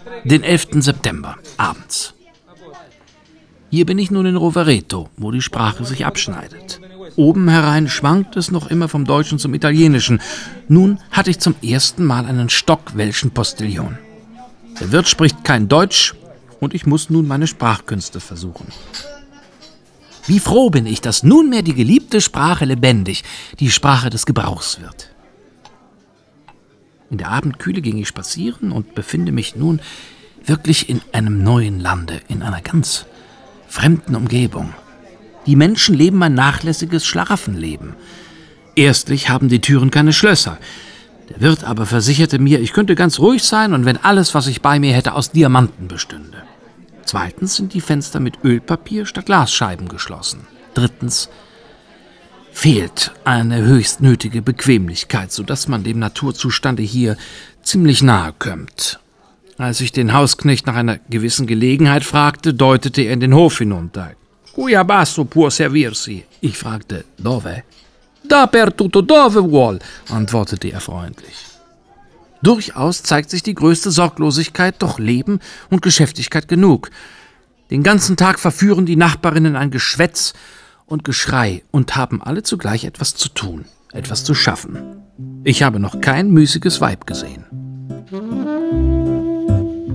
Den 11. September, abends. Hier bin ich nun in Rovereto, wo die Sprache sich abschneidet. Oben herein schwankt es noch immer vom Deutschen zum Italienischen. Nun hatte ich zum ersten Mal einen stockwelschen Postillon. Der Wirt spricht kein Deutsch und ich muss nun meine Sprachkünste versuchen. Wie froh bin ich, dass nunmehr die geliebte Sprache lebendig, die Sprache des Gebrauchs wird. In der Abendkühle ging ich spazieren und befinde mich nun wirklich in einem neuen Lande, in einer ganz fremden Umgebung. Die Menschen leben ein nachlässiges Schlaraffenleben. Erstlich haben die Türen keine Schlösser. Der Wirt aber versicherte mir, ich könnte ganz ruhig sein und wenn alles, was ich bei mir hätte, aus Diamanten bestünde. Zweitens sind die Fenster mit Ölpapier statt Glasscheiben geschlossen. Drittens fehlt eine höchst nötige Bequemlichkeit, sodass man dem Naturzustande hier ziemlich nahe kommt. Als ich den Hausknecht nach einer gewissen Gelegenheit fragte, deutete er in den Hof hinunter. «Qui abbasso può servirsi?» Ich fragte, «Dove?» «Dappertutto dove vuol», antwortete er freundlich. Durchaus zeigt sich die größte Sorglosigkeit, doch Leben und Geschäftigkeit genug. Den ganzen Tag verführen die Nachbarinnen ein Geschwätz und Geschrei und haben alle zugleich etwas zu tun, etwas zu schaffen. Ich habe noch kein müßiges Weib gesehen.